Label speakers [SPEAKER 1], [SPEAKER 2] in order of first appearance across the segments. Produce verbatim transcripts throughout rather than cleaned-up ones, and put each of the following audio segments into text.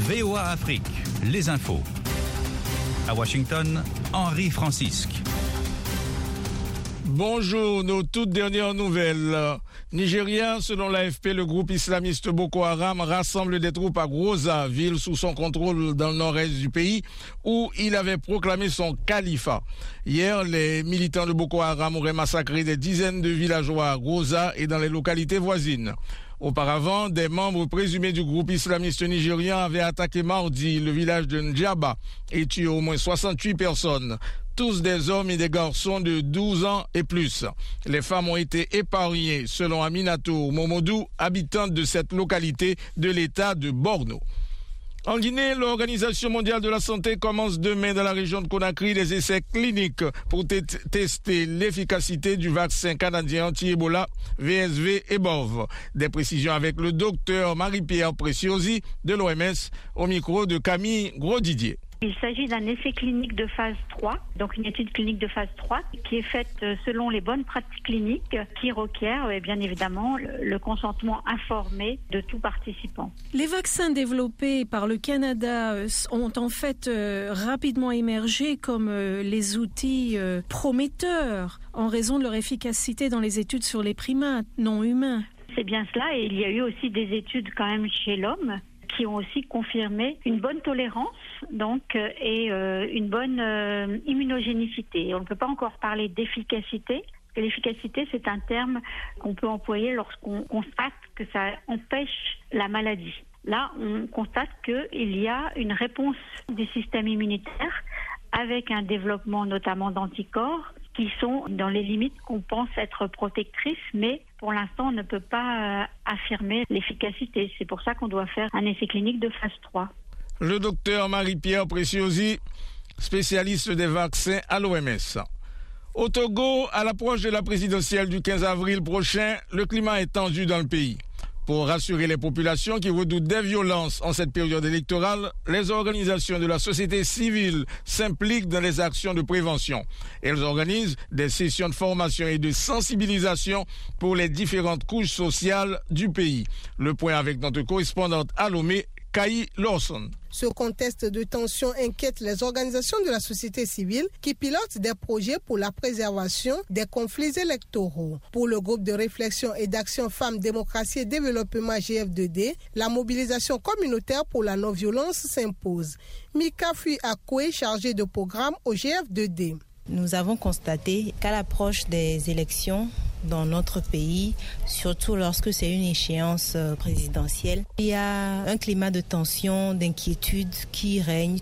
[SPEAKER 1] V O A Afrique, les infos. À Washington, Henri Francisque.
[SPEAKER 2] Bonjour, nos toutes dernières nouvelles. Nigeria, selon l'A F P, le groupe islamiste Boko Haram rassemble des troupes à Groza, ville sous son contrôle dans le nord-est du pays, où il avait proclamé son califat. Hier, les militants de Boko Haram auraient massacré des dizaines de villageois à Groza et dans les localités voisines. Auparavant, des membres présumés du groupe islamiste nigérien avaient attaqué mardi le village de Ndjaba et tué au moins soixante-huit personnes. Tous des hommes et des garçons de douze ans et plus. Les femmes ont été épargnées, selon Aminatou Momodou, habitante de cette localité de l'état de Borno. En Guinée, l'Organisation mondiale de la santé commence demain dans la région de Conakry des essais cliniques pour t- tester l'efficacité du vaccin canadien anti-Ebola V S V et B O V. Des précisions avec le docteur Marie-Pierre Preciosi de l'O M S au micro de Camille Grosdidier.
[SPEAKER 3] Il s'agit d'un essai clinique de phase trois, donc une étude clinique de phase trois qui est faite selon les bonnes pratiques cliniques qui requiert bien évidemment le consentement informé de tout participant.
[SPEAKER 4] Les vaccins développés par le Canada ont en fait rapidement émergé comme les outils prometteurs en raison de leur efficacité dans les études sur les primates non humains.
[SPEAKER 3] C'est bien cela, et il y a eu aussi des études quand même chez l'homme qui ont aussi confirmé une bonne tolérance donc et euh, une bonne euh, immunogénicité. On ne peut pas encore parler d'efficacité. L'efficacité, c'est un terme qu'on peut employer lorsqu'on constate que ça empêche la maladie. Là, on constate qu'il y a une réponse du système immunitaire avec un développement notamment d'anticorps qui sont dans les limites qu'on pense être protectrices, mais pour l'instant, on ne peut pas euh, affirmer l'efficacité. C'est pour ça qu'on doit faire un essai clinique de phase trois.
[SPEAKER 2] Le docteur Marie-Pierre Preciosi, spécialiste des vaccins à l'O M S. Au Togo, à l'approche de la présidentielle du quinze avril prochain, le climat est tendu dans le pays. Pour rassurer les populations qui redoutent des violences en cette période électorale, les organisations de la société civile s'impliquent dans les actions de prévention. Elles organisent des sessions de formation et de sensibilisation pour les différentes couches sociales du pays. Le point avec notre correspondante à Lomé, Kai Lawson.
[SPEAKER 5] Ce contexte de tension inquiète les organisations de la société civile qui pilotent des projets pour la préservation des conflits électoraux. Pour le groupe de réflexion et d'action Femmes, Démocratie et Développement G F deux D, la mobilisation communautaire pour la non-violence s'impose. Mika Fui Akoué, chargée de programme au G F deux D.
[SPEAKER 6] Nous avons constaté qu'à l'approche des élections dans notre pays, surtout lorsque c'est une échéance présidentielle, il y a un climat de tension, d'inquiétude qui règne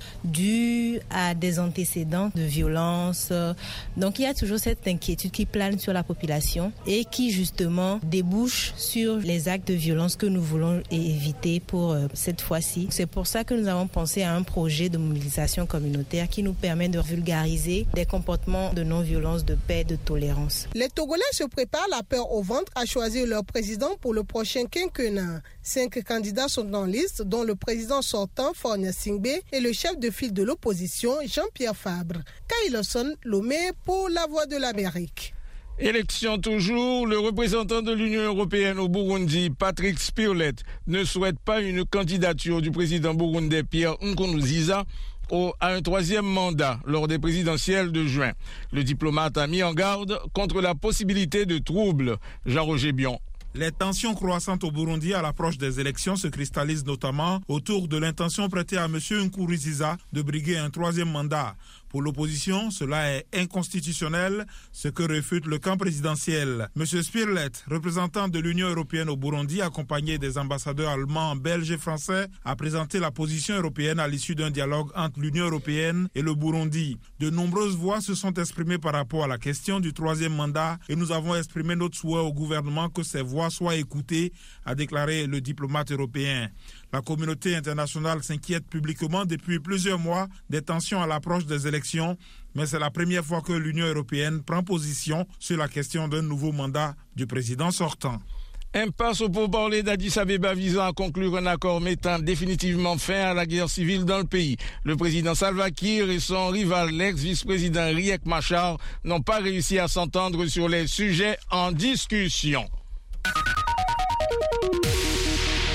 [SPEAKER 6] dû à des antécédents de violence. Donc il y a toujours cette inquiétude qui plane sur la population et qui justement débouche sur les actes de violence que nous voulons éviter pour cette fois-ci. C'est pour ça que nous avons pensé à un projet de mobilisation communautaire qui nous permet de vulgariser des comportements de non-violence, de paix, de tolérance.
[SPEAKER 5] Les Togolais se préparent la peur au ventre à choisir leur président pour le prochain quinquennat. Cinq candidats sont en liste, dont le président sortant, Fornia Singbe, et le chef de file de l'opposition, Jean-Pierre Fabre. Kailoson, Lomé, pour la Voix de l'Amérique.
[SPEAKER 2] Élection toujours, le représentant de l'Union européenne au Burundi, Patrick Spirlet, ne souhaite pas une candidature du président burundais Pierre Nkurunziza à un troisième mandat lors des présidentielles de juin. Le diplomate a mis en garde contre la possibilité de troubles. Jean-Roger Bion.
[SPEAKER 7] Les tensions croissantes au Burundi à l'approche des élections se cristallisent notamment autour de l'intention prêtée à M. Nkurunziza de briguer un troisième mandat. Pour l'opposition, cela est inconstitutionnel, ce que réfute le camp présidentiel. M. Spirlet, représentant de l'Union européenne au Burundi, accompagné des ambassadeurs allemands, belges et français, a présenté la position européenne à l'issue d'un dialogue entre l'Union européenne et le Burundi. De nombreuses voix se sont exprimées par rapport à la question du troisième mandat et nous avons exprimé notre souhait au gouvernement que ces voix soient écoutées, a déclaré le diplomate européen. La communauté internationale s'inquiète publiquement depuis plusieurs mois des tensions à l'approche des élections, mais c'est la première fois que l'Union européenne prend position sur la question d'un nouveau mandat du président sortant.
[SPEAKER 2] Impasse au pourparlers d'Addis Abeba visant à conclure un accord mettant définitivement fin à la guerre civile dans le pays. Le président Salva Kiir et son rival, l'ex-vice-président Riek Machar, n'ont pas réussi à s'entendre sur les sujets en discussion.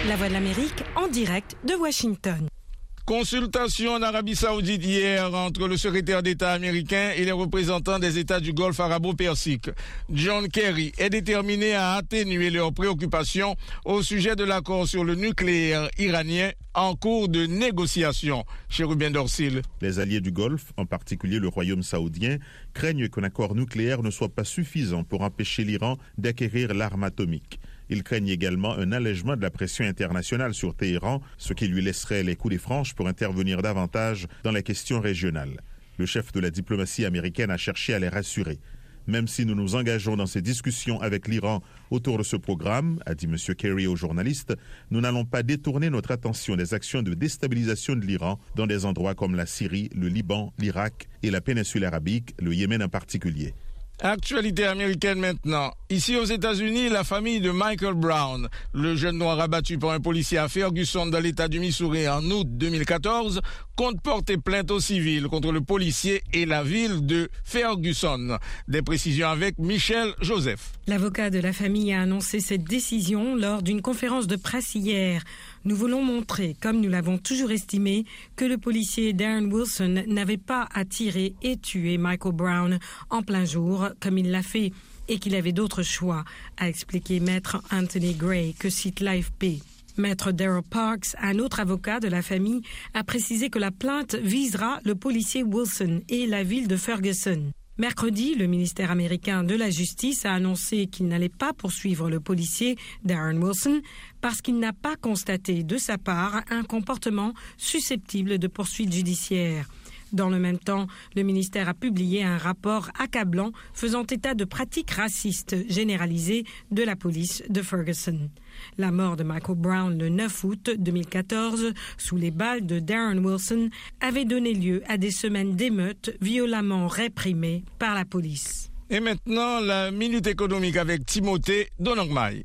[SPEAKER 8] La Voix de l'Amérique en direct de Washington.
[SPEAKER 2] Consultation en Arabie Saoudite hier entre le secrétaire d'État américain et les représentants des États du Golfe arabo-persique. John Kerry est déterminé à atténuer leurs préoccupations au sujet de l'accord sur le nucléaire iranien en cours de négociation. Chérubin Dorsil.
[SPEAKER 9] Les alliés du Golfe, en particulier le Royaume saoudien, craignent qu'un accord nucléaire ne soit pas suffisant pour empêcher l'Iran d'acquérir l'arme atomique. Ils craignent également un allègement de la pression internationale sur Téhéran, ce qui lui laisserait les coups des franches pour intervenir davantage dans la question régionale. Le chef de la diplomatie américaine a cherché à les rassurer. Même si nous nous engageons dans ces discussions avec l'Iran autour de ce programme, a dit M. Kerry aux journalistes, nous n'allons pas détourner notre attention des actions de déstabilisation de l'Iran dans des endroits comme la Syrie, le Liban, l'Irak et la péninsule arabique, le Yémen en particulier.
[SPEAKER 2] Actualité américaine maintenant. Ici aux États-Unis, la famille de Michael Brown, le jeune noir abattu par un policier à Ferguson dans l'État du Missouri en août deux mille quatorze, compte porter plainte au civil contre le policier et la ville de Ferguson. Des précisions avec Michel Joseph.
[SPEAKER 8] L'avocat de la famille a annoncé cette décision lors d'une conférence de presse hier. Nous voulons montrer, comme nous l'avons toujours estimé, que le policier Darren Wilson n'avait pas à tirer et tuer Michael Brown en plein jour, comme il l'a fait, et qu'il avait d'autres choix, a expliqué maître Anthony Gray, que cite l'A F P. Maître Daryl Parks, un autre avocat de la famille, a précisé que la plainte visera le policier Wilson et la ville de Ferguson. Mercredi, le ministère américain de la Justice a annoncé qu'il n'allait pas poursuivre le policier Darren Wilson parce qu'il n'a pas constaté de sa part un comportement susceptible de poursuite judiciaire. Dans le même temps, le ministère a publié un rapport accablant faisant état de pratiques racistes généralisées de la police de Ferguson. La mort de Michael Brown le neuf août deux mille quatorze, sous les balles de Darren Wilson, avait donné lieu à des semaines d'émeutes violemment réprimées par la police.
[SPEAKER 2] Et maintenant, la minute économique avec Timothée Donangmai.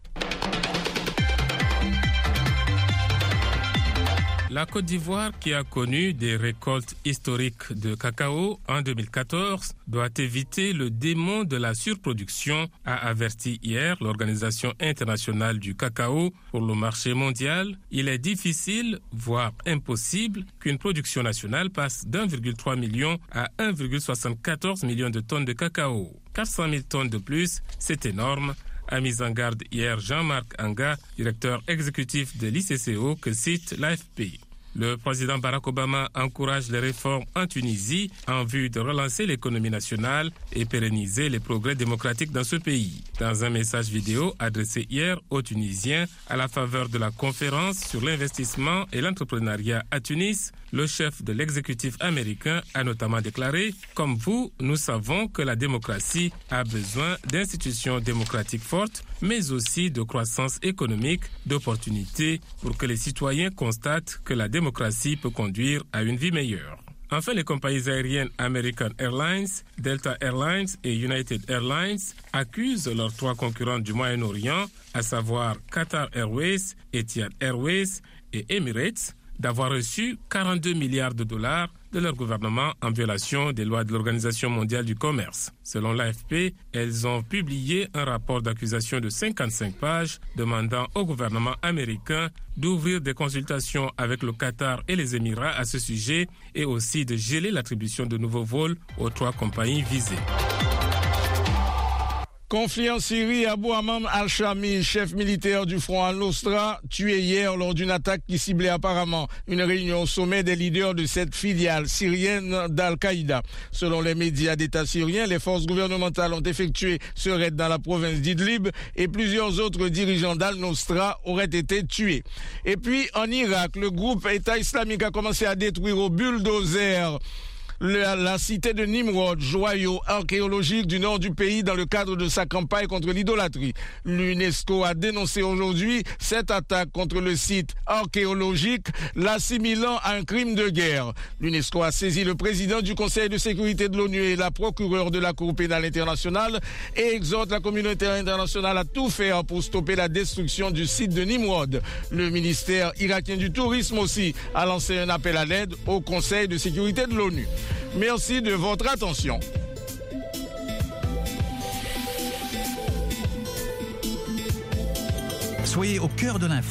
[SPEAKER 10] La Côte d'Ivoire, qui a connu des récoltes historiques de cacao en deux mille quatorze, doit éviter le démon de la surproduction, a averti hier l'Organisation internationale du cacao pour le marché mondial. Il est difficile, voire impossible, qu'une production nationale passe d'un virgule trois million à un virgule soixante-quatorze million de tonnes de cacao. quatre cent mille tonnes de plus, c'est énorme, a mis en garde hier Jean-Marc Anga, directeur exécutif de l'I C C O, que cite l'A F P. Le président Barack Obama encourage les réformes en Tunisie en vue de relancer l'économie nationale et pérenniser les progrès démocratiques dans ce pays. Dans un message vidéo adressé hier aux Tunisiens à la faveur de la conférence sur l'investissement et l'entrepreneuriat à Tunis, le chef de l'exécutif américain a notamment déclaré « Comme vous, nous savons que la démocratie a besoin d'institutions démocratiques fortes, mais aussi de croissance économique, d'opportunités pour que les citoyens constatent que la démocratie peut conduire à une vie meilleure. » Enfin, les compagnies aériennes American Airlines, Delta Airlines et United Airlines accusent leurs trois concurrents du Moyen-Orient, à savoir Qatar Airways, Etihad Airways et Emirates, d'avoir reçu quarante-deux milliards de dollars de leur gouvernement en violation des lois de l'Organisation mondiale du commerce. Selon l'A F P, elles ont publié un rapport d'accusation de cinquante-cinq pages demandant au gouvernement américain d'ouvrir des consultations avec le Qatar et les Émirats à ce sujet et aussi de geler l'attribution de nouveaux vols aux trois compagnies visées.
[SPEAKER 2] Conflit en Syrie, Abou Hamam al-Shami, chef militaire du front al-Nusra, tué hier lors d'une attaque qui ciblait apparemment une réunion au sommet des leaders de cette filiale syrienne d'Al-Qaïda. Selon les médias d'État syriens, les forces gouvernementales ont effectué ce raid dans la province d'Idlib et plusieurs autres dirigeants d'al-Nusra auraient été tués. Et puis en Irak, le groupe État islamique a commencé à détruire au bulldozer La, la cité de Nimrod, joyau archéologique du nord du pays dans le cadre de sa campagne contre l'idolâtrie. L'UNESCO a dénoncé aujourd'hui cette attaque contre le site archéologique, l'assimilant à un crime de guerre. L'UNESCO a saisi le président du Conseil de sécurité de l'ONU et la procureure de la Cour pénale internationale et exhorte la communauté internationale à tout faire pour stopper la destruction du site de Nimrod. Le ministère irakien du tourisme aussi a lancé un appel à l'aide au Conseil de sécurité de l'ONU. Merci de votre attention.
[SPEAKER 1] Soyez au cœur de l'info.